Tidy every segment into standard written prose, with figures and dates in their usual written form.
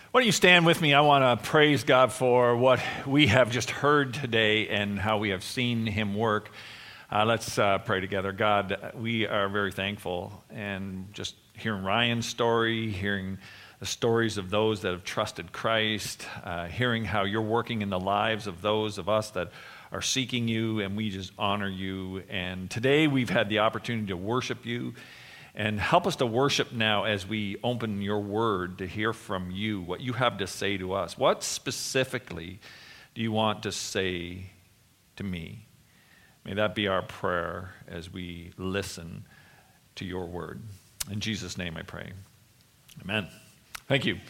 Why don't you stand with me? I want to praise God for what we have just heard today and how we have seen Him work. Let's pray together. God, we are very thankful, and just hearing Ryan's story, hearing the stories of those that have trusted Christ, hearing how you're working in the lives of those of us that are seeking you, and we just honor you. And today we've had the opportunity to worship you. And help us to worship now as we open your word to hear from you, what you have to say to us. What specifically do you want to say to me? May that be our prayer as we listen to your word. In Jesus' name I pray. Amen. Thank you.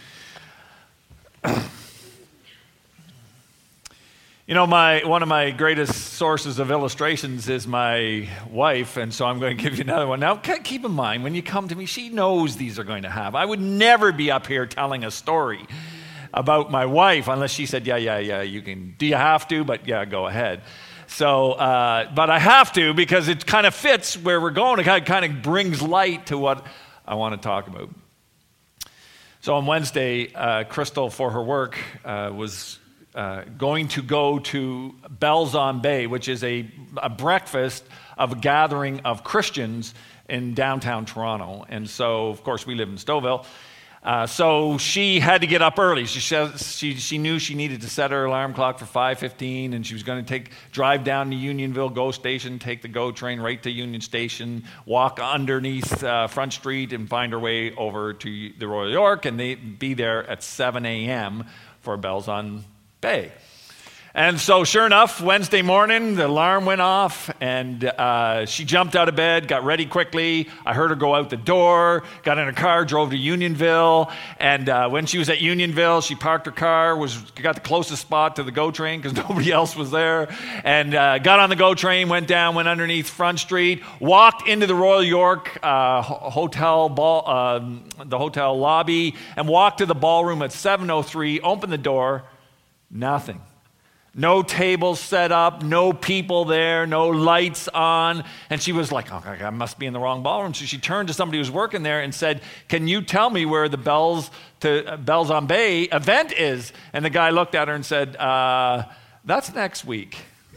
You know, one of my greatest sources of illustrations is my wife, and so I'm going to give you another one. Now, keep in mind, when you come to me, she knows these are going to happen. I would never be up here telling a story about my wife unless she said, yeah, you can. Do you have to? But yeah, go ahead. So, but I have to because it kind of fits where we're going. It kind of brings light to what I want to talk about. So on Wednesday, Crystal, for her work, was going to go to Bells on Bay, which is a breakfast of a gathering of Christians in downtown Toronto. And so, of course, we live in Stouffville. So she had to get up early. She knew she needed to set her alarm clock for 5:15, and she was going to drive down to Unionville GO Station, take the GO train right to Union Station, walk underneath Front Street, and find her way over to the Royal York, and they'd be there at 7 a.m. for Bells on Bay. And so sure enough, Wednesday morning, the alarm went off, and she jumped out of bed, got ready quickly. I heard her go out the door, got in her car, drove to Unionville, and when she was at Unionville, she parked her car, got the closest spot to the GO train because nobody else was there, and got on the GO train, went underneath Front Street, walked into the Royal York hotel the hotel lobby, and walked to the ballroom at 7:03, opened the door, nothing. No tables set up, no people there, no lights on. And she was like, oh, I must be in the wrong ballroom. So she turned to somebody who was working there and said, can you tell me where the Bells on Bay event is? And the guy looked at her and said, that's next week.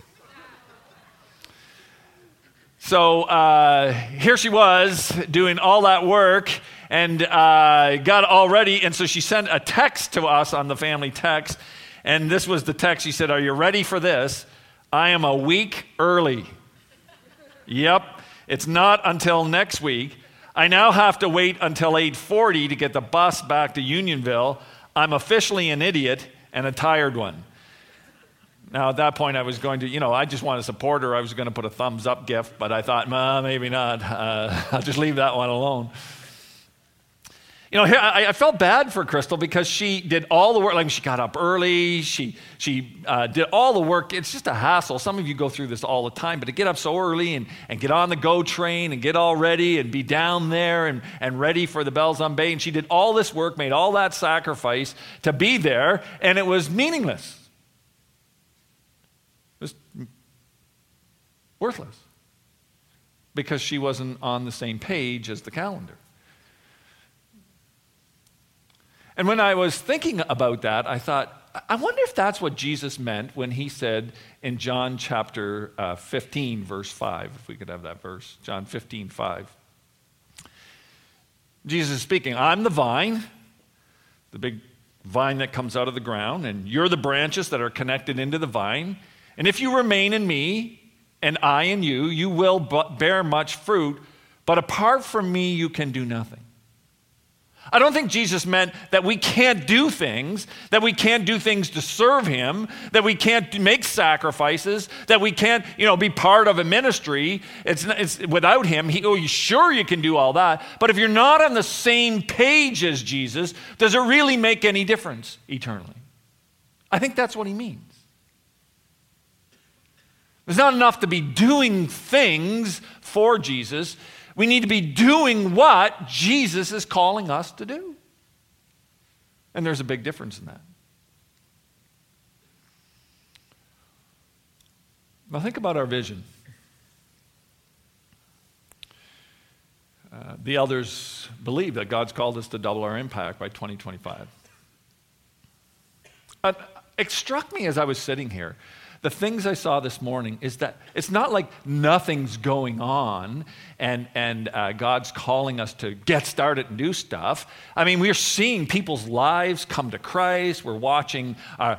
So here she was doing all that work and got all ready. And so she sent a text to us on the family text. And this was the text. She said, are you ready for this? I am a week early. Yep, it's not until next week. I now have to wait until 8:40 to get the bus back to Unionville. I'm officially an idiot and a tired one. Now, at that point, I was going to, I just want to support her. I was going to put a thumbs up gift, but I thought, maybe not. I'll just leave that one alone. I felt bad for Crystal because she did all the work. Like, she got up early. She did all the work. It's just a hassle. Some of you go through this all the time. But to get up so early and get on the GO train and get all ready and be down there and ready for the Bells on Bay. And she did all this work, made all that sacrifice to be there, and it was meaningless. It was worthless because she wasn't on the same page as the calendar. And when I was thinking about that, I thought, I wonder if that's what Jesus meant when he said in John chapter 15, verse 5, if we could have that verse, John 15, 5. Jesus is speaking, I'm the vine, the big vine that comes out of the ground, and you're the branches that are connected into the vine. And if you remain in me and I in you, you will bear much fruit, but apart from me, you can do nothing. I don't think Jesus meant that we can't do things to serve him, that we can't make sacrifices, that we can't, be part of a ministry. It's without him. Sure, you can do all that, but if you're not on the same page as Jesus, does it really make any difference eternally? I think that's what he means. It's not enough to be doing things for Jesus. We need to be doing what Jesus is calling us to do. And there's a big difference in that. Now think about our vision. The elders believe that God's called us to double our impact by 2025. It struck me as I was sitting here. The things I saw this morning is that it's not like nothing's going on and God's calling us to get started and do stuff. I mean, we're seeing people's lives come to Christ. We're watching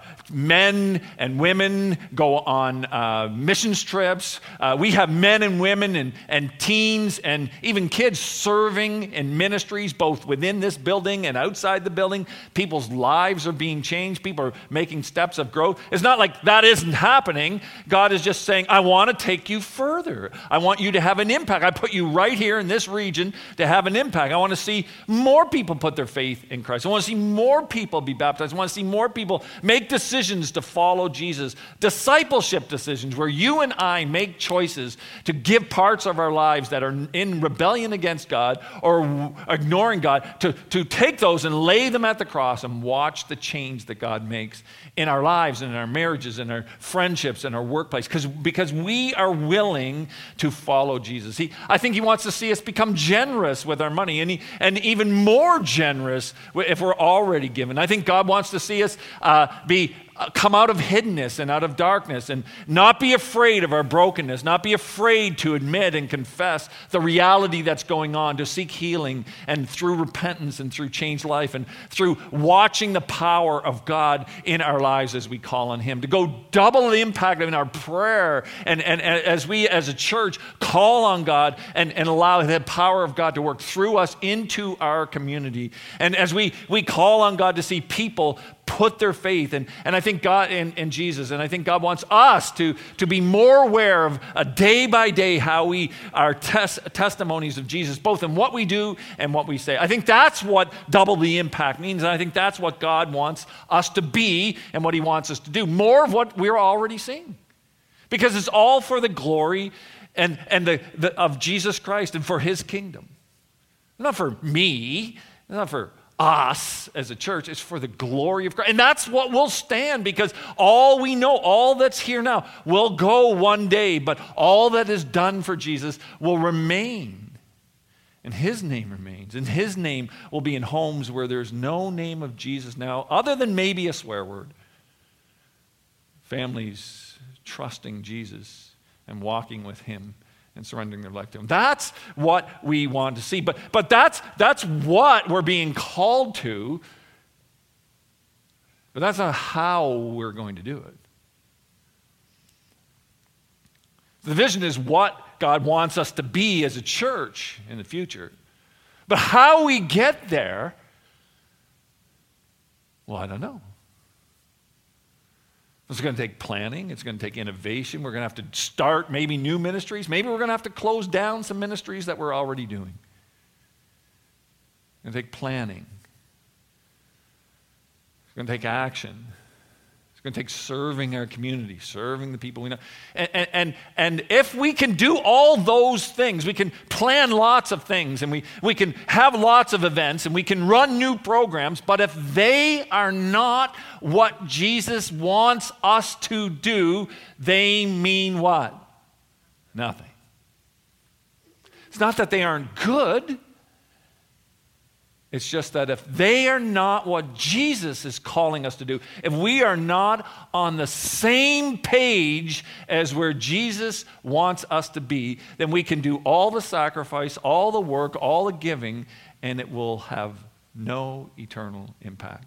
men and women go on missions trips. We have men and women and teens and even kids serving in ministries both within this building and outside the building. People's lives are being changed. People are making steps of growth. It's not like that isn't happening. God is just saying, I want to take you further. I want you to have an impact. I put you right here in this region to have an impact. I want to see more people put their faith in Christ. I want to see more people be baptized. I want to see more people make decisions to follow Jesus. Discipleship decisions where you and I make choices to give parts of our lives that are in rebellion against God or ignoring God, to take those and lay them at the cross and watch the change that God makes in our lives and in our marriages and our friendships and our workplace, because we are willing to follow Jesus. I think he wants to see us become generous with our money and even more generous if we're already given. I think God wants to see us come out of hiddenness and out of darkness and not be afraid of our brokenness, not be afraid to admit and confess the reality that's going on, to seek healing and through repentance and through changed life and through watching the power of God in our lives as we call on him, to go double the impact in our prayer and as we as a church call on God and allow the power of God to work through us into our community. And as we call on God to see people put their faith and I think God in Jesus, and I think God wants us to be more aware of day by day how we are testimonies of Jesus, both in what we do and what we say. I think that's what double the impact means, and I think that's what God wants us to be and what he wants us to do. More of what we're already seeing. Because it's all for the glory and of Jesus Christ and for his kingdom. Not for me, not for us as a church, is for the glory of Christ. And that's what will stand, because all we know, all that's here now, will go one day, but all that is done for Jesus will remain. And his name remains. And his name will be in homes where there's no name of Jesus now, other than maybe a swear word. Families trusting Jesus and walking with him and surrendering their life to him. That's what we want to see. But that's what we're being called to. But that's not how we're going to do it. The vision is what God wants us to be as a church in the future. But how we get there, well, I don't know. It's going to take planning. It's going to take innovation. We're going to have to start maybe new ministries. Maybe we're going to have to close down some ministries that we're already doing. It's going to take planning. It's going to take action. It's going to take serving our community, serving the people we know. And if we can do all those things, we can plan lots of things, and we can have lots of events, and we can run new programs, but if they are not what Jesus wants us to do, they mean what? Nothing. It's not that they aren't good. It's just that if they are not what Jesus is calling us to do, if we are not on the same page as where Jesus wants us to be, then we can do all the sacrifice, all the work, all the giving, and it will have no eternal impact.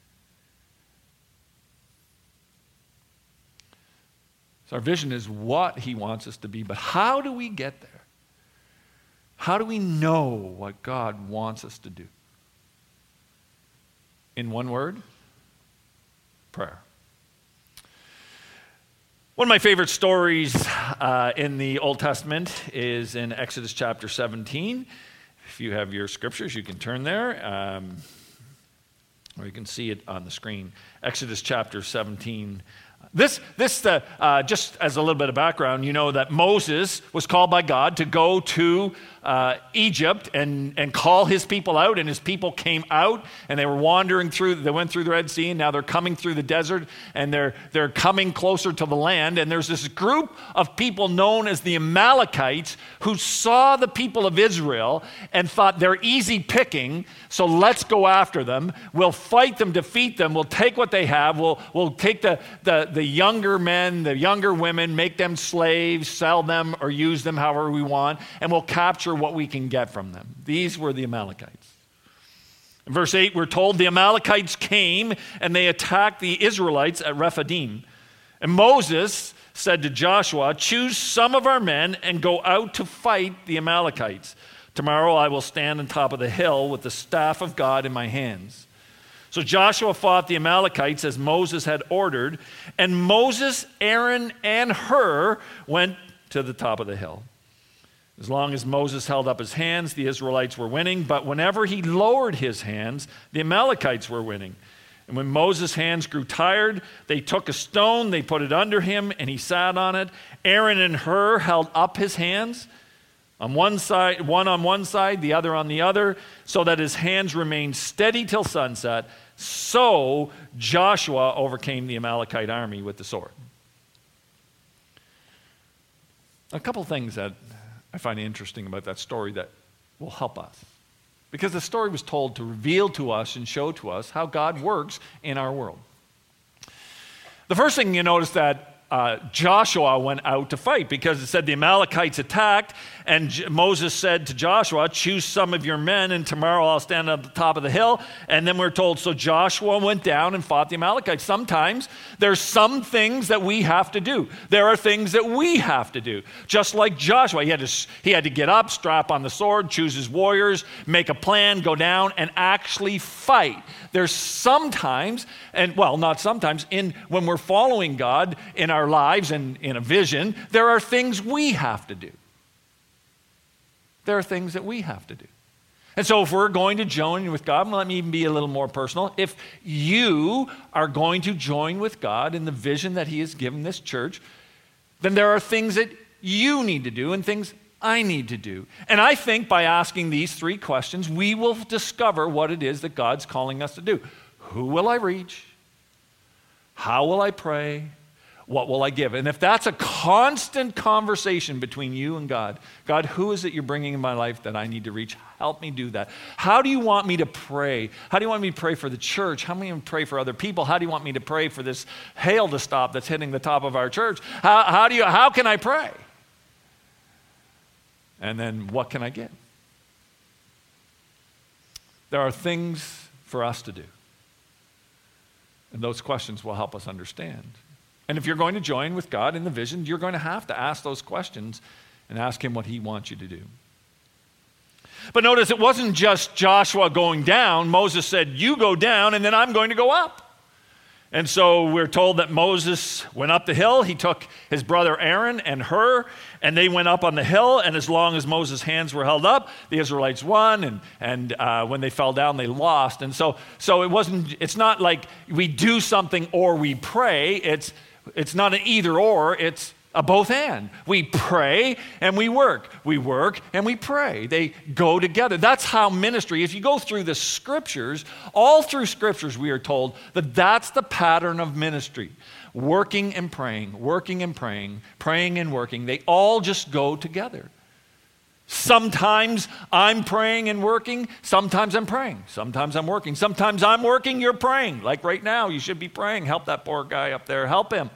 So our vision is what he wants us to be, but how do we get there? How do we know what God wants us to do? In one word, prayer. One of my favorite stories in the Old Testament is in Exodus chapter 17. If you have your scriptures, you can turn there, or you can see it on the screen. Exodus chapter 17. Just as a little bit of background, you know that Moses was called by God to go to Egypt and call his people out, and his people came out, and they were wandering through. They went through the Red Sea, and now they're coming through the desert, and they're coming closer to the land. And there's this group of people known as the Amalekites who saw the people of Israel and thought they're easy picking, so let's go after them. We'll fight them, defeat them. We'll take what they have. We'll take the younger men, the younger women, make them slaves, sell them, or use them however we want, and we'll capture what we can get from them. These were the Amalekites. In verse 8, we're told the Amalekites came and they attacked the Israelites at Rephidim. And Moses said to Joshua, "Choose some of our men and go out to fight the Amalekites. Tomorrow I will stand on top of the hill with the staff of God in my hands." So Joshua fought the Amalekites as Moses had ordered, and Moses, Aaron, and Hur went to the top of the hill. As long as Moses held up his hands, the Israelites were winning, but whenever he lowered his hands, the Amalekites were winning. And when Moses' hands grew tired, they took a stone, they put it under him, and he sat on it. Aaron and Hur held up his hands on one side, one on one side, the other on the other, so that his hands remained steady till sunset. So Joshua overcame the Amalekite army with the sword. A couple things that I find interesting about that story that will help us. Because the story was told to reveal to us and show to us how God works in our world. The first thing you notice that Joshua went out to fight, because it said the Amalekites attacked, and Moses said to Joshua, "Choose some of your men, and tomorrow I'll stand at the top of the hill." And then we're told, so Joshua went down and fought the Amalekites. Sometimes there's some things that we have to do. There are things that we have to do. Just like Joshua, he had to get up, strap on the sword, choose his warriors, make a plan, go down, and actually fight. There's sometimes, and well, not sometimes, when we're following God in our lives and in a vision, there are things we have to do. There are things that we have to do. And so if we're going to join with God, let me even be a little more personal. If you are going to join with God in the vision that He has given this church, then there are things that you need to do and things I need to do. And I think by asking these three questions, we will discover what it is that God's calling us to do. Who will I reach? How will I pray? What will I give? And if that's a constant conversation between you and God, God, who is it you're bringing in my life that I need to reach? Help me do that. How do you want me to pray? How do you want me to pray for the church? How do you want me to pray for other people? How do you want me to pray for this hail to stop that's hitting the top of our church? How can I pray? And then what can I give? There are things for us to do. And those questions will help us understand. And if you're going to join with God in the vision, you're going to have to ask those questions and ask Him what He wants you to do. But notice it wasn't just Joshua going down. Moses said, "You go down, and then I'm going to go up." And so we're told that Moses went up the hill. He took his brother Aaron and Hur, and they went up on the hill. And as long as Moses' hands were held up, the Israelites won. And when they fell down, they lost. And so it's not like we do something or we pray. It's not an either or. It's a both and. We pray and we work. We work and we pray. They go together. That's how ministry, if you go through the scriptures, all through scriptures we are told that that's the pattern of ministry. Working and praying, praying and working. They all just go together. Sometimes I'm praying and working. Sometimes I'm praying. Sometimes I'm working. Sometimes I'm working, you're praying. Like right now, you should be praying. Help that poor guy up there. Help him.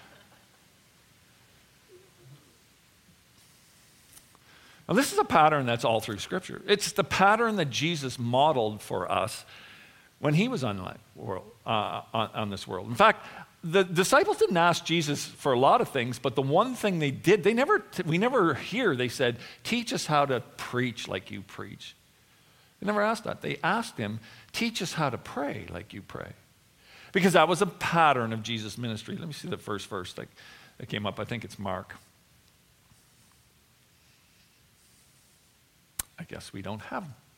Now, this is a pattern that's all through Scripture. It's the pattern that Jesus modeled for us when He was on this world. In fact, the disciples didn't ask Jesus for a lot of things, but the one thing they did, we never hear, they said, "Teach us how to preach like you preach." They never asked that. They asked Him, "Teach us how to pray like you pray." Because that was a pattern of Jesus' ministry. Let me see the first verse that came up. I think it's Mark. I guess we don't have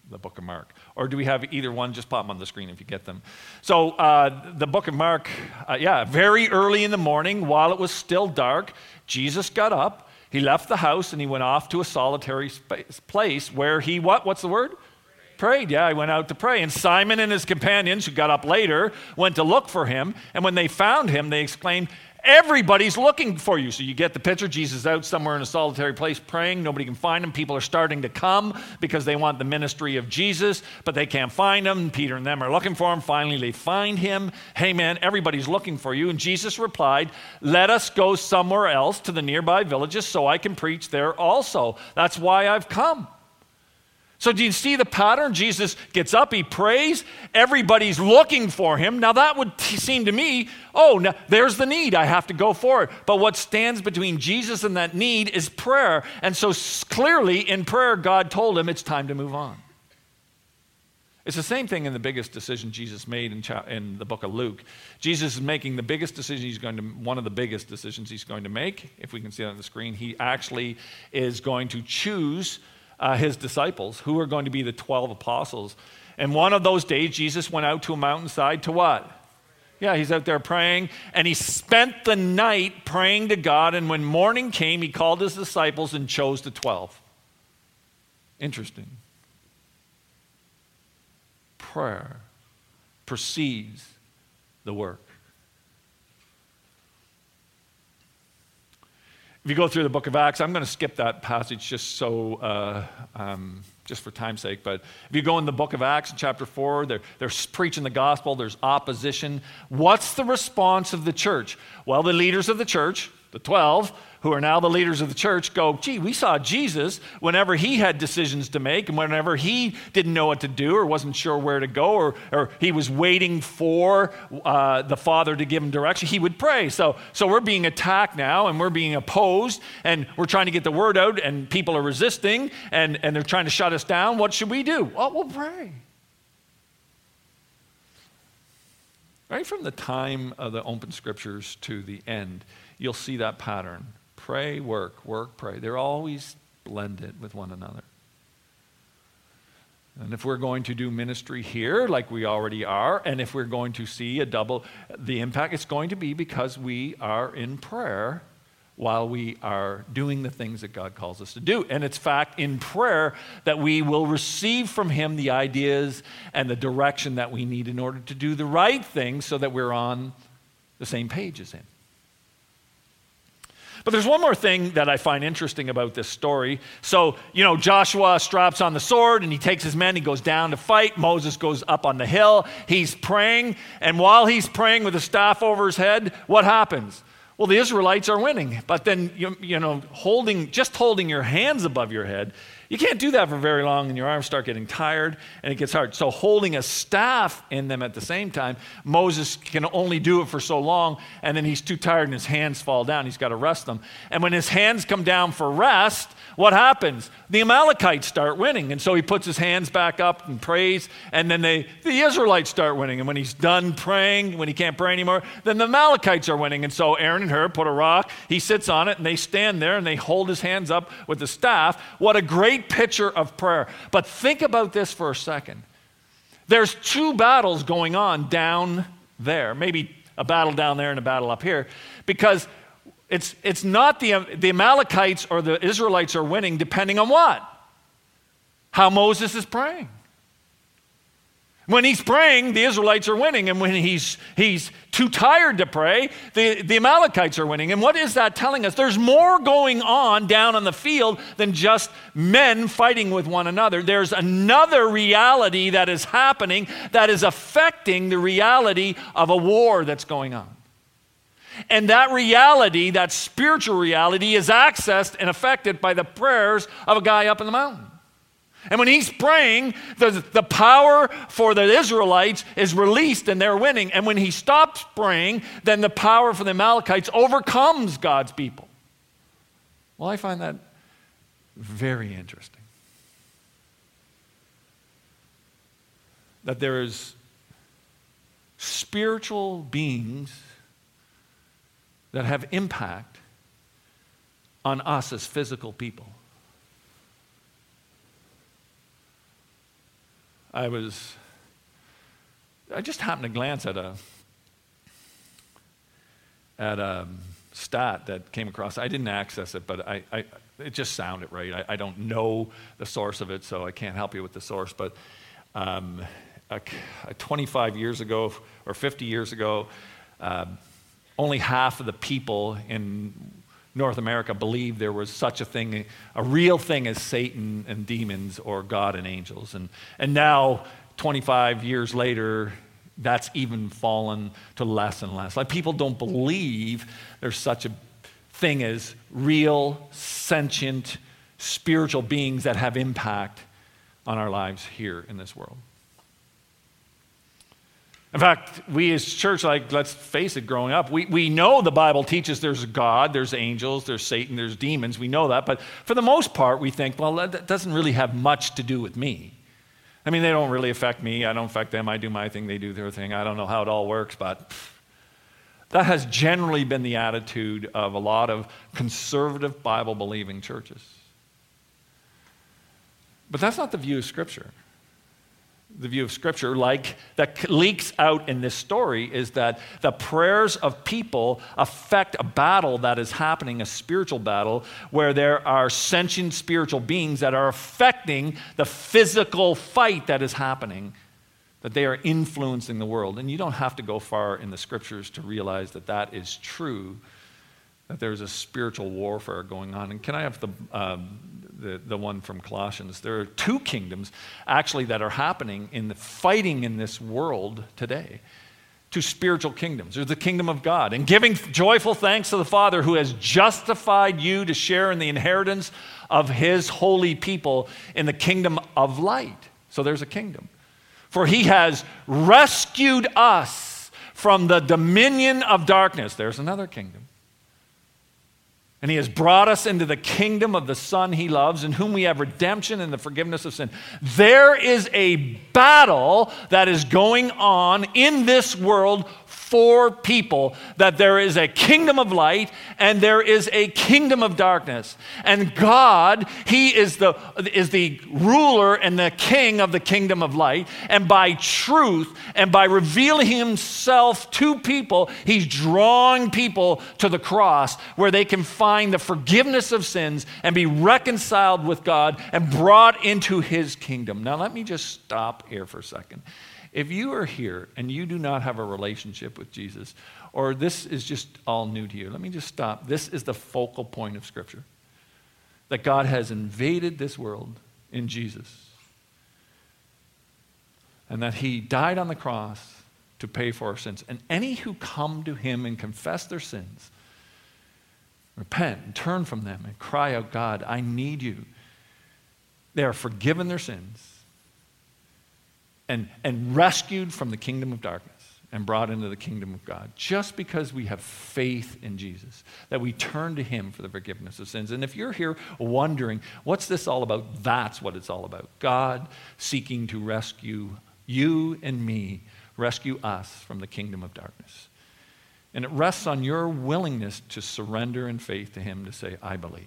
the book of Mark. Or do we have either one? Just pop them on the screen if you get them. So the book of Mark, very early in the morning, while it was still dark, Jesus got up, he left the house, and he went off to a solitary place where he, what's the word? Prayed. Yeah, he went out to pray. And Simon and his companions, who got up later, went to look for him. And when they found him, they exclaimed, "Everybody's looking for you." So you get the picture. Jesus is out somewhere in a solitary place praying. Nobody can find him. People are starting to come because they want the ministry of Jesus, but they can't find him. Peter and them are looking for him. Finally, they find him. "Hey, man, everybody's looking for you." And Jesus replied, "Let us go somewhere else to the nearby villages so I can preach there also. That's why I've come." So do you see the pattern? Jesus gets up, he prays, everybody's looking for him. Now that would seem to me, now there's the need, I have to go for it. But what stands between Jesus and that need is prayer. And so clearly in prayer, God told him it's time to move on. It's the same thing in the biggest decision Jesus made in the book of Luke. Jesus is making the biggest decision one of the biggest decisions he's going to make. If we can see that on the screen, he actually is going to choose his disciples, who are going to be the 12 apostles. And one of those days, Jesus went out to a mountainside to what? Yeah, he's out there praying, and he spent the night praying to God, and when morning came, he called his disciples and chose the 12. Interesting. Prayer precedes the work. If you go through the book of Acts, I'm going to skip that passage just for time's sake, but if you go in the book of Acts, chapter 4, they're preaching the gospel, there's opposition. What's the response of the church? Well, the leaders of the church, the 12, who are now the leaders of the church, go, "Gee, we saw Jesus whenever he had decisions to make and whenever he didn't know what to do or wasn't sure where to go or he was waiting for the Father to give him direction, he would pray. So we're being attacked now and we're being opposed and we're trying to get the word out and people are resisting and they're trying to shut us down. What should we do?" Well, we'll pray. Right from the time of the open scriptures to the end, you'll see that pattern. Pray, work, pray. They're always blended with one another. And if we're going to do ministry here, like we already are, and if we're going to see the impact, it's going to be because we are in prayer while we are doing the things that God calls us to do. And it's fact in prayer that we will receive from him the ideas and the direction that we need in order to do the right thing so that we're on the same page as him. But there's one more thing that I find interesting about this story. So, Joshua straps on the sword and he takes his men, he goes down to fight. Moses goes up on the hill. He's praying. And while he's praying with the staff over his head, what happens? Well, the Israelites are winning. But then, holding your hands above your head, you can't do that for very long and your arms start getting tired and it gets hard. So holding a staff in them at the same time, Moses can only do it for so long and then he's too tired and his hands fall down. He's got to rest them. And when his hands come down for rest, what happens? The Amalekites start winning. And so he puts his hands back up and prays and then the Israelites start winning. And when he's done praying, when he can't pray anymore, then the Amalekites are winning. And so Aaron and Hur put a rock, he sits on it and they stand there and they hold his hands up with the staff. What a great picture of prayer. But think about this for a second. There's two battles going on down there. Maybe a battle down there and a battle up here. Because it's not the Amalekites or the Israelites are winning depending on what? How Moses is praying. When he's praying, the Israelites are winning. And when he's too tired to pray, the Amalekites are winning. And what is that telling us? There's more going on down on the field than just men fighting with one another. There's another reality that is happening that is affecting the reality of a war that's going on. And that reality, that spiritual reality, is accessed and affected by the prayers of a guy up in the mountain. And when he's praying, the power for the Israelites is released and they're winning. And when he stops praying, then the power for the Amalekites overcomes God's people. Well, I find that very interesting. That there is spiritual beings that have impact on us as physical people. I just happened to glance at a stat that came across. I didn't access it, but it just sounded right. I don't know the source of it, so I can't help you with the source. But 25 years ago or 50 years ago, only half of the people in North America believed there was such a thing, a real thing as Satan and demons or God and angels. And now, 25 years later, that's even fallen to less and less. Like, people don't believe there's such a thing as real, sentient, spiritual beings that have impact on our lives here in this world. In fact, we as church, let's face it, growing up, we know the Bible teaches there's God, there's angels, there's Satan, there's demons. We know that. But for the most part, we think, well, that doesn't really have much to do with me. I mean, they don't really affect me. I don't affect them. I do my thing. They do their thing. I don't know how it all works, but that has generally been the attitude of a lot of conservative Bible-believing churches. But that's not the view of Scripture. The view of Scripture, like that leaks out in this story, is that the prayers of people affect a battle that is happening, a spiritual battle, where there are sentient spiritual beings that are affecting the physical fight that is happening, that they are influencing the world. And you don't have to go far in the Scriptures to realize that that is true, that there's a spiritual warfare going on. And can I have the one from Colossians? There are two kingdoms actually that are happening in the fighting in this world today. Two spiritual kingdoms. There's the kingdom of God, and giving joyful thanks to the Father who has justified you to share in the inheritance of his holy people in the kingdom of light. So there's a kingdom. For he has rescued us from the dominion of darkness. There's another kingdom. And he has brought us into the kingdom of the Son he loves, in whom we have redemption and the forgiveness of sin. There is a battle that is going on in this world for people, that there is a kingdom of light and there is a kingdom of darkness. And God, he is the ruler and the king of the kingdom of light. And by truth and by revealing himself to people, he's drawing people to the cross where they can find the forgiveness of sins and be reconciled with God and brought into his kingdom. Now let me just stop here for a second. If you are here and you do not have a relationship with Jesus, or this is just all new to you, let me just stop. This is the focal point of Scripture. That God has invaded this world in Jesus. And that he died on the cross to pay for our sins. And any who come to him and confess their sins, repent and turn from them and cry out, God, I need you. They are forgiven their sins. And rescued from the kingdom of darkness and brought into the kingdom of God, just because we have faith in Jesus, that we turn to him for the forgiveness of sins. And if you're here wondering, what's this all about? That's what it's all about. God seeking to rescue you and me, rescue us from the kingdom of darkness. And it rests on your willingness to surrender in faith to him, to say, I believe.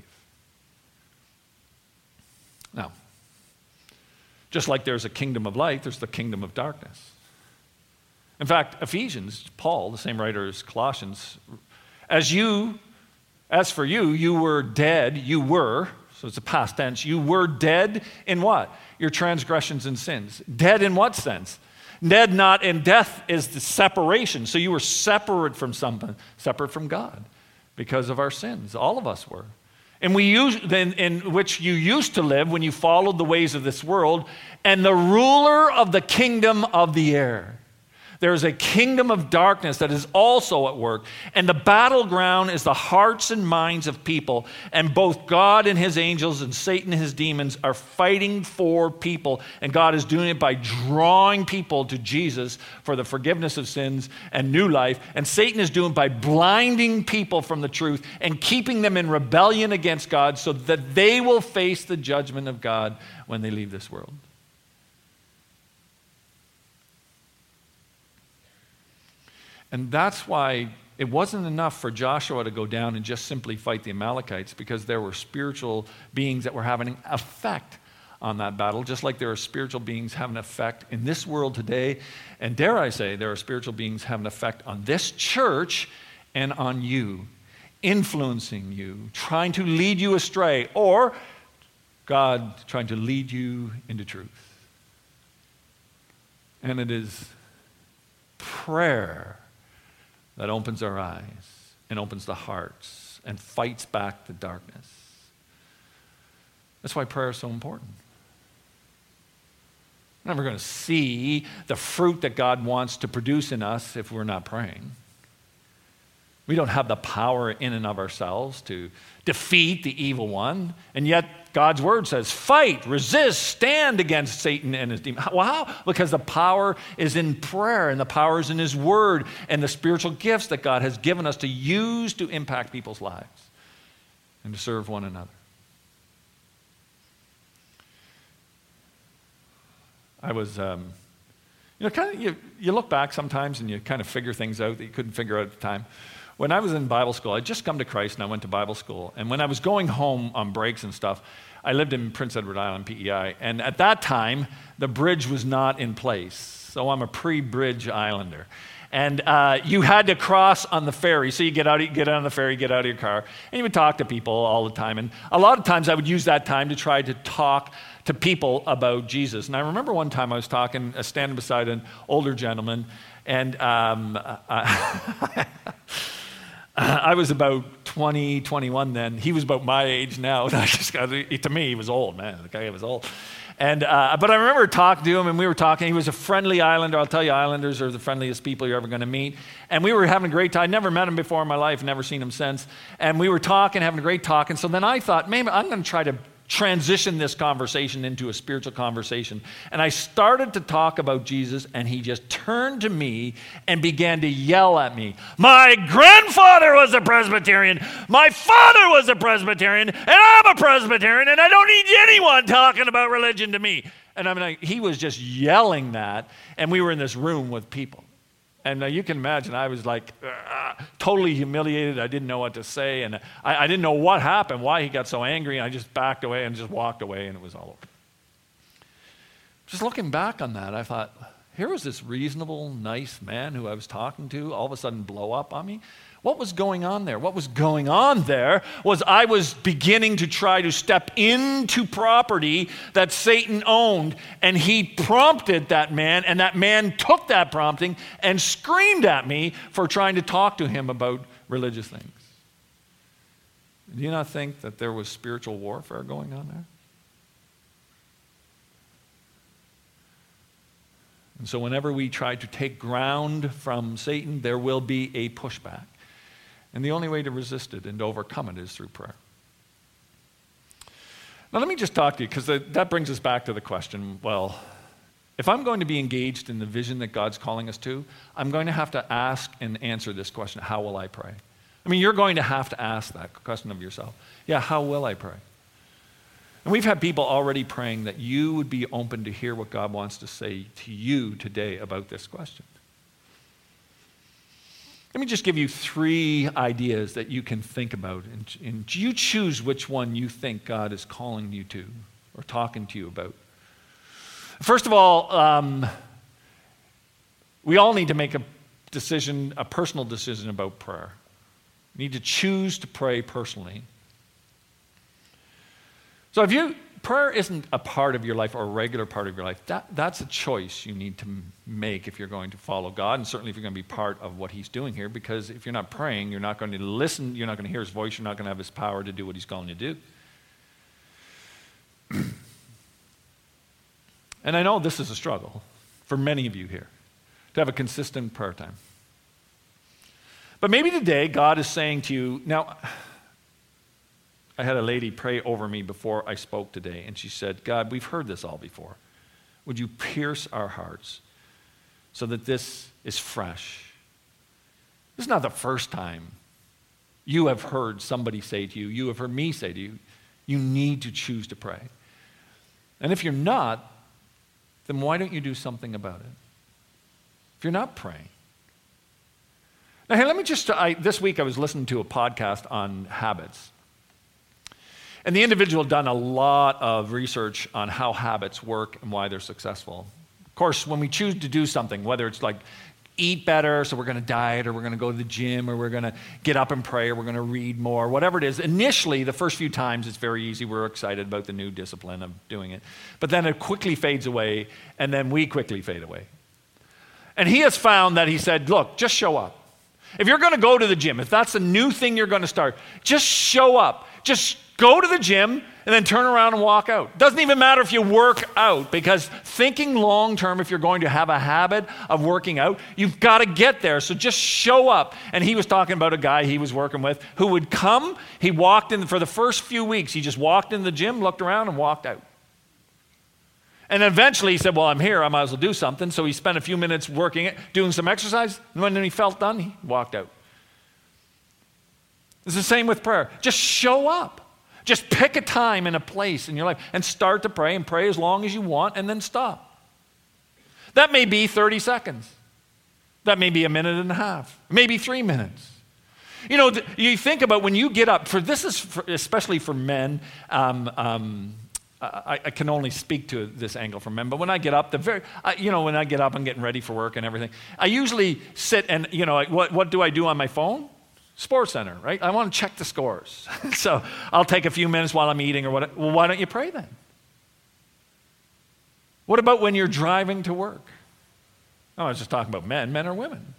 Now, just like there's a kingdom of light, there's the kingdom of darkness. In fact, Ephesians, Paul, the same writer as Colossians, as for you, you were dead, so it's a past tense, you were dead in what? Your transgressions and sins. Dead in what sense? Dead not in death is the separation. So you were separate from something, separate from God because of our sins. All of us were. And in which you used to live when you followed the ways of this world, and the ruler of the kingdom of the air. There is a kingdom of darkness that is also at work, and the battleground is the hearts and minds of people, and both God and his angels and Satan and his demons are fighting for people, and God is doing it by drawing people to Jesus for the forgiveness of sins and new life, and Satan is doing it by blinding people from the truth and keeping them in rebellion against God so that they will face the judgment of God when they leave this world. And that's why it wasn't enough for Joshua to go down and just simply fight the Amalekites, because there were spiritual beings that were having an effect on that battle, just like there are spiritual beings having an effect in this world today. And dare I say, there are spiritual beings having an effect on this church and on you, influencing you, trying to lead you astray, or God trying to lead you into truth. And it is prayer that opens our eyes and opens the hearts and fights back the darkness. That's why prayer is so important. We're never going to see the fruit that God wants to produce in us if we're not praying. We don't have the power in and of ourselves to defeat the evil one, and yet God's word says, fight, resist, stand against Satan and his demons. Well, how? Because the power is in prayer, and the power is in his word, and the spiritual gifts that God has given us to use to impact people's lives and to serve one another. I was, you look back sometimes and you kind of figure things out that you couldn't figure out at the time. When I was in Bible school, I'd just come to Christ and I went to Bible school. And when I was going home on breaks and stuff, I lived in Prince Edward Island, PEI. And at that time, the bridge was not in place. So I'm a pre-bridge islander. And you had to cross on the ferry. So you get on the ferry, get out of your car, and you would talk to people all the time. And a lot of times I would use that time to try to talk to people about Jesus. And I remember one time I was standing beside an older gentleman, and I was about 20, 21 then. He was about my age now. To me, he was old, man. The guy was old. And but I remember talking to him, and we were talking. He was a friendly islander. I'll tell you, islanders are the friendliest people you're ever going to meet. And we were having a great time. Never met him before in my life, never seen him since. And we were talking, having a great talk. And so then I thought, maybe I'm going to try to transition this conversation into a spiritual conversation. And I started to talk about Jesus, and he just turned to me and began to yell at me. My grandfather was a Presbyterian. My father was a Presbyterian, and I'm a Presbyterian, and I don't need anyone talking about religion to me. And I mean, he was just yelling that, and we were in this room with people. And you can imagine, I was like totally humiliated. I didn't know what to say, and I didn't know what happened, why he got so angry, and I just backed away and just walked away, and it was all over. Just looking back on that, I thought, here was this reasonable, nice man who I was talking to all of a sudden blow up on me. What was going on there? What was going on there was I was beginning to try to step into property that Satan owned, and he prompted that man, and that man took that prompting and screamed at me for trying to talk to him about religious things. Do you not think that there was spiritual warfare going on there? And so whenever we try to take ground from Satan, there will be a pushback. And the only way to resist it and to overcome it is through prayer. Now let me just talk to you, because that brings us back to the question, well, if I'm going to be engaged in the vision that God's calling us to, I'm going to have to ask and answer this question, how will I pray? I mean, you're going to have to ask that question of yourself. Yeah, how will I pray? And we've had people already praying that you would be open to hear what God wants to say to you today about this question. Let me just give you 3 ideas that you can think about, and you choose which one you think God is calling you to or talking to you about. First of all, we all need to make a personal decision about prayer. We need to choose to pray personally. So prayer isn't a part of your life or a regular part of your life. That's a choice you need to make if you're going to follow God, and certainly if you're going to be part of what he's doing here, because if you're not praying, you're not going to listen, you're not going to hear his voice, you're not going to have his power to do what he's calling you to do. And I know this is a struggle for many of you here, to have a consistent prayer time. But maybe today God is saying to you, now, I had a lady pray over me before I spoke today, and she said, God, we've heard this all before. Would you pierce our hearts so that this is fresh? This is not the first time you have heard somebody say to you, you have heard me say to you, you need to choose to pray. And if you're not, then why don't you do something about it? If you're not praying. Now, hey, let me just, this week I was listening to a podcast on habits. And the individual had done a lot of research on how habits work and why they're successful. Of course, when we choose to do something, whether it's like eat better, so we're going to diet, or we're going to go to the gym, or we're going to get up and pray, or we're going to read more, whatever it is, initially, the first few times, it's very easy. We're excited about the new discipline of doing it. But then it quickly fades away, and then we quickly fade away. And he has found that he said, look, just show up. If you're going to go to the gym, if that's a new thing you're going to start, just show up. Just go to the gym and then turn around and walk out. Doesn't even matter if you work out, because thinking long term, if you're going to have a habit of working out, you've got to get there. So just show up. And he was talking about a guy he was working with who would come, he walked in for the first few weeks, he just walked in the gym, looked around, and walked out. And eventually he said, well, I'm here, I might as well do something. So he spent a few minutes working it, doing some exercise, and when he felt done, he walked out. It's the same with prayer. Just show up. Just pick a time and a place in your life and start to pray, and pray as long as you want, and then stop. That may be 30 seconds. That may be a minute and a half. Maybe 3 minutes. You know, you think about when you get up, especially for men, I can only speak to this angle from men, but when I get up, when I get up, I'm getting ready for work and everything. I usually sit and, what do I do on my phone? Sports Center, right? I want to check the scores. So I'll take a few minutes while I'm eating or whatever. Well, why don't you pray then? What about when you're driving to work? Oh, I was just talking about men or women.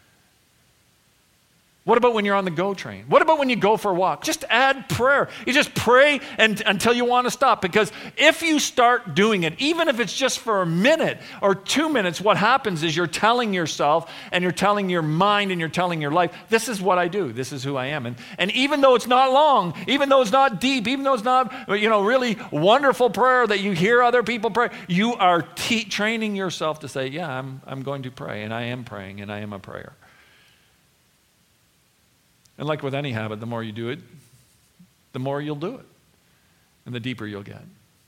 What about when you're on the GO train? What about when you go for a walk? Just add prayer. You just pray until you want to stop. Because if you start doing it, even if it's just for a minute or 2 minutes, what happens is you're telling yourself and you're telling your mind and you're telling your life, this is what I do. This is who I am. And even though it's not long, even though it's not deep, even though it's not really wonderful prayer that you hear other people pray, you are training yourself to say, yeah, I'm going to pray, and I am praying, and I am a prayer. And like with any habit, the more you do it, the more you'll do it, and the deeper you'll get.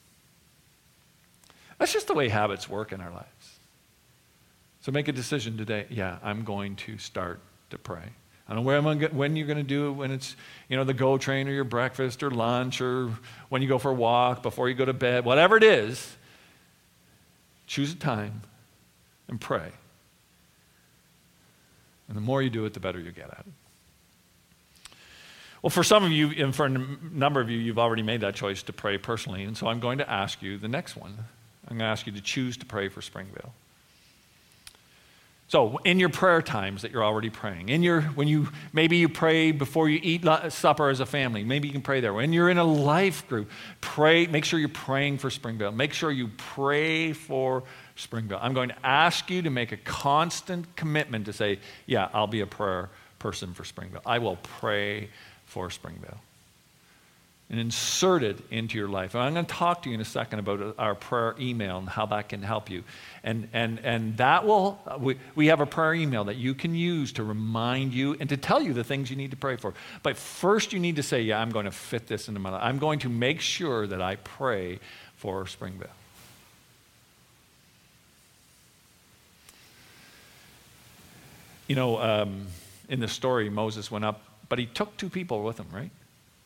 That's just the way habits work in our lives. So make a decision today. Yeah, I'm going to start to pray. I don't know when you're going to do it, when it's the GO train or your breakfast or lunch or when you go for a walk, before you go to bed, whatever it is, choose a time and pray. And the more you do it, the better you get at it. Well, for some of you, and for a number of you, you've already made that choice to pray personally, and so I'm going to ask you the next one. I'm going to ask you to choose to pray for Springvale. So, in your prayer times that you're already praying, maybe you pray before you eat supper as a family, maybe you can pray there. When you're in a life group, pray. Make sure you're praying for Springvale. Make sure you pray for Springvale. I'm going to ask you to make a constant commitment to say, yeah, I'll be a prayer person for Springvale. I will pray for Springvale, and insert it into your life. And I'm going to talk to you in a second about our prayer email and how that can help you. And that will, we have a prayer email that you can use to remind you and to tell you the things you need to pray for. But first you need to say, yeah, I'm going to fit this into my life. I'm going to make sure that I pray for Springvale. In the story, Moses went up, but he took 2 people with him, right?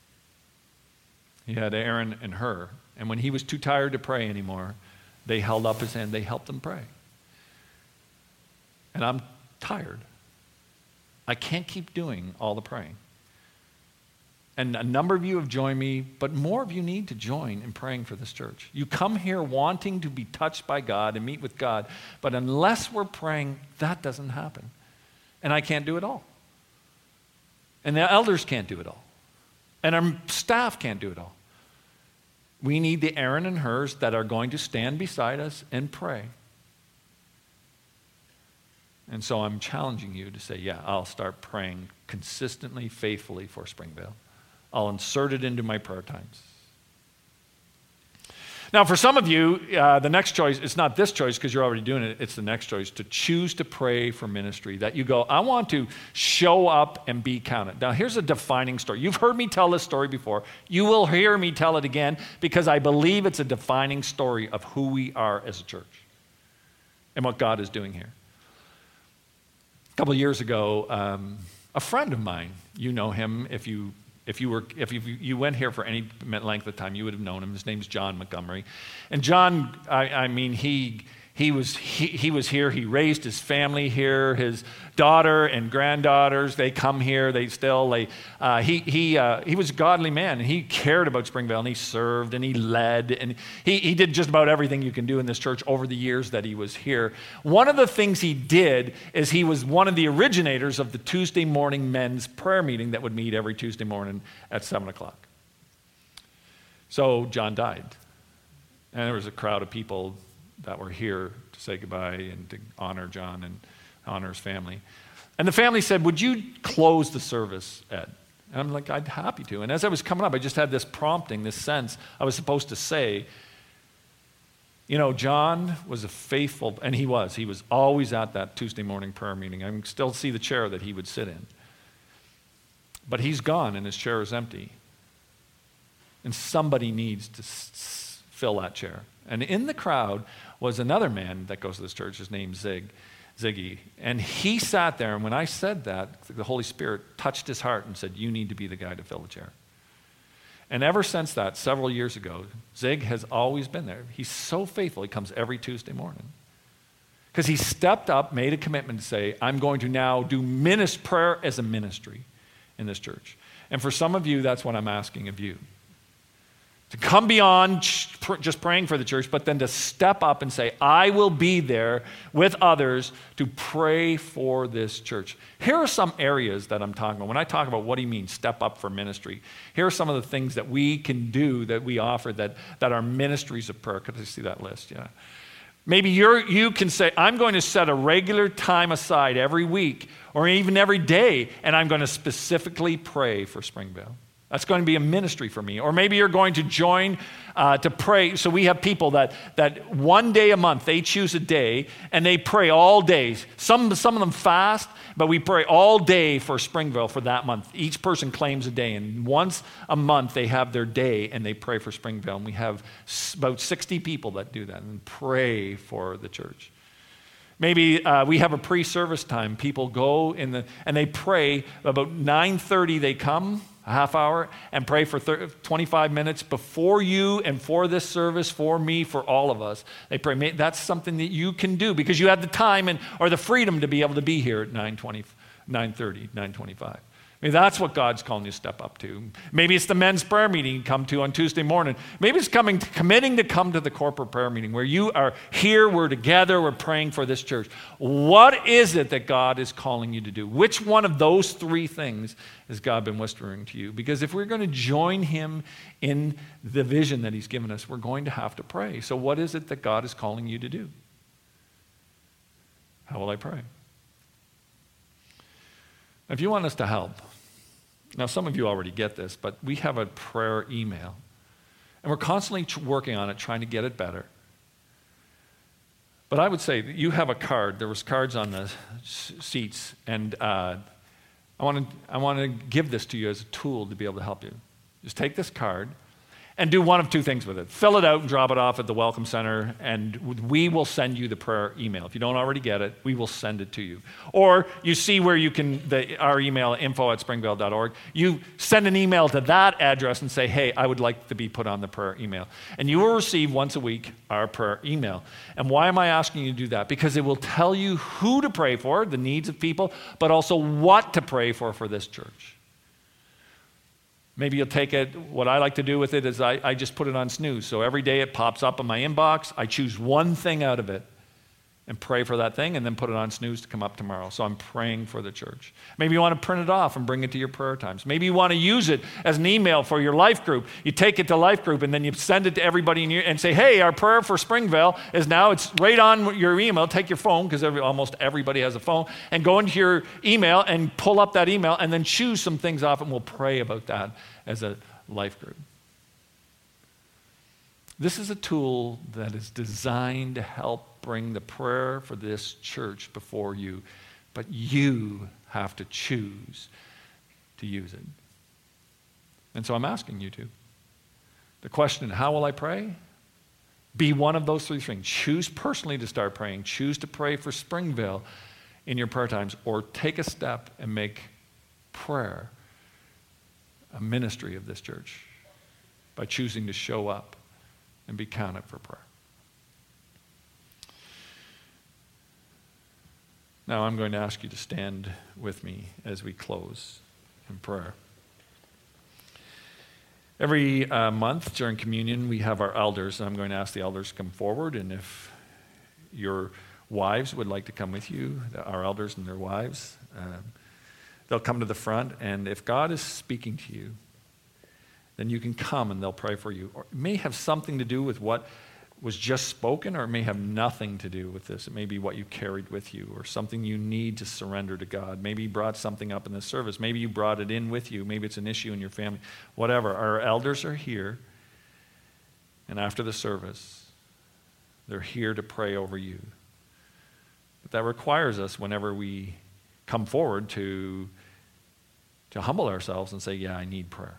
He had Aaron and Hur. And when he was too tired to pray anymore, they held up his hand. They helped him pray. And I'm tired. I can't keep doing all the praying. And a number of you have joined me, but more of you need to join in praying for this church. You come here wanting to be touched by God and meet with God, but unless we're praying, that doesn't happen. And I can't do it all. And the elders can't do it all. And our staff can't do it all. We need the Aaron and Hurs that are going to stand beside us and pray. And so I'm challenging you to say, yeah, I'll start praying consistently, faithfully for Springvale. I'll insert it into my prayer times. Now, for some of you, the next choice, it's not this choice because you're already doing it, it's the next choice, to choose to pray for ministry. That you go, I want to show up and be counted. Now, here's a defining story. You've heard me tell this story before. You will hear me tell it again because I believe it's a defining story of who we are as a church and what God is doing here. A couple of years ago, a friend of mine, you know him if you If you went here for any length of time, you would have known him. His name's John Montgomery. And John, he was here. He raised his family here. His daughter and granddaughters, they come here. He was a godly man, and he cared about Springvale, and he served, and he led, and he did just about everything you can do in this church over the years that he was here. One of the things he did is he was one of the originators of the Tuesday morning men's prayer meeting that would meet every Tuesday morning at 7 o'clock. So John died, and there was a crowd of people that were here to say goodbye and to honor John and honor his family. And the family said, would you close the service, Ed? And I'm like, I'd be happy to. And as I was coming up, I just had this prompting, this sense I was supposed to say, John was a faithful, and he was always at that Tuesday morning prayer meeting. I can still see the chair that he would sit in. But he's gone and his chair is empty. And somebody needs to fill that chair. And in the crowd was another man that goes to this church. His name's Ziggy. And he sat there, and when I said that, the Holy Spirit touched his heart and said, you need to be the guy to fill the chair. And ever since that, several years ago, Zig has always been there. He's so faithful, he comes every Tuesday morning. Because he stepped up, made a commitment to say, I'm going to now do prayer as a ministry in this church. And for some of you, that's what I'm asking of you. To come beyond just praying for the church, but then to step up and say, I will be there with others to pray for this church. Here are some areas that I'm talking about. When I talk about what do you mean, step up for ministry, here are some of the things that we can do, that we offer, that are ministries of prayer. Could I see that list? Yeah. Maybe you can say, I'm going to set a regular time aside every week or even every day, and I'm going to specifically pray for Springvale. That's going to be a ministry for me. Or maybe you're going to join to pray. So we have people that one day a month, they choose a day, and they pray all day. Some of them fast, but we pray all day for Springvale for that month. Each person claims a day, and once a month they have their day, and they pray for Springvale. And we have about 60 people that do that and pray for the church. Maybe we have a pre-service time. People go and they pray. About 9:30 they come, a half hour, and pray for 25 minutes before you and for this service, for me, for all of us. They pray. That's something that you can do because you have the time or the freedom to be able to be here at 9:30, 9:25. Maybe that's what God's calling you to step up to. Maybe it's the men's prayer meeting you come to on Tuesday morning. Maybe it's committing to come to the corporate prayer meeting where you are here, we're together, we're praying for this church. What is it that God is calling you to do? Which one of those three things has God been whispering to you? Because if we're going to join him in the vision that he's given us, we're going to have to pray. So what is it that God is calling you to do? How will I pray? If you want us to help, now some of you already get this, but we have a prayer email. And we're constantly working on it, trying to get it better. But I would say that you have a card. There was cards on the seats. And I want to give this to you as a tool to be able to help you. Just take this card and do one of two things with it. Fill it out and drop it off at the Welcome Center, and we will send you the prayer email. If you don't already get it, we will send it to you. Or you see where you can, our email, info@springvale.org. You send an email to that address and say, hey, I would like to be put on the prayer email. And you will receive once a week our prayer email. And why am I asking you to do that? Because it will tell you who to pray for, the needs of people, but also what to pray for this church. Maybe you'll take it, what I like to do with it is I just put it on snooze. So every day it pops up in my inbox. I choose one thing out of it and pray for that thing and then put it on snooze to come up tomorrow. So I'm praying for the church. Maybe you want to print it off and bring it to your prayer times. Maybe you want to use it as an email for your life group. You take it to life group and then you send it to everybody and say, hey, our prayer for Springvale is now, it's right on your email. Take your phone, because almost everybody has a phone, and go into your email and pull up that email and then choose some things off, and we'll pray about that as a life group. This is a tool that is designed to help bring the prayer for this church before you, but you have to choose to use it. And so I'm asking you to. The question, how will I pray? Be one of those three things. Choose personally to start praying. Choose to pray for Springvale in your prayer times, or take a step and make prayer a ministry of this church by choosing to show up and be counted for prayer. Now I'm going to ask you to stand with me as we close in prayer. Every month during communion, we have our elders, and I'm going to ask the elders to come forward, and if your wives would like to come with you, our elders and their wives, they'll come to the front, and if God is speaking to you, then you can come and they'll pray for you. Or it may have something to do with what was just spoken, or it may have nothing to do with this. It may be what you carried with you, or something you need to surrender to God. Maybe you brought something up in the service. Maybe you brought it in with you. Maybe it's an issue in your family. Whatever. Our elders are here, and after the service, they're here to pray over you. But that requires us, whenever we come forward, to humble ourselves and say, yeah, I need prayer.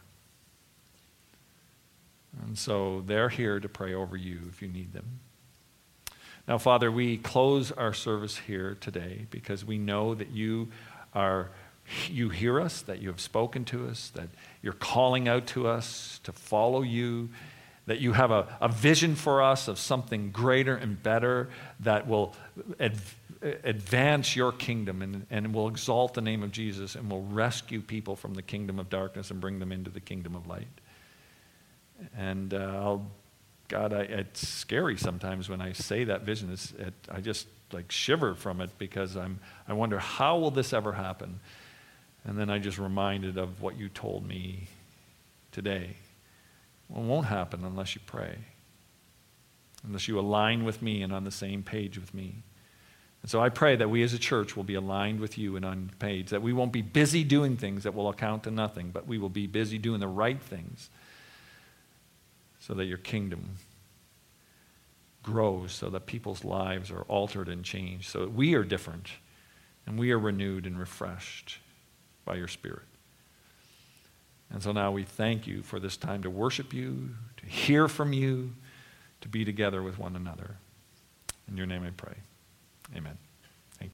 And so they're here to pray over you if you need them. Now, Father, we close our service here today because we know that you hear us, that you have spoken to us, that you're calling out to us to follow you, that you have a vision for us of something greater and better that will advance your kingdom and will exalt the name of Jesus and will rescue people from the kingdom of darkness and bring them into the kingdom of light. And God, it's scary sometimes when I say that vision. I just like shiver from it because I wonder, how will this ever happen? And then I just reminded of what you told me today. Well, it won't happen unless you pray, unless you align with me and on the same page with me. And so I pray that we as a church will be aligned with you and on the page, that we won't be busy doing things that will account to nothing, but we will be busy doing the right things, so that your kingdom grows, so that people's lives are altered and changed, so that we are different and we are renewed and refreshed by your Spirit. And so now we thank you for this time to worship you, to hear from you, to be together with one another. In your name I pray. Amen.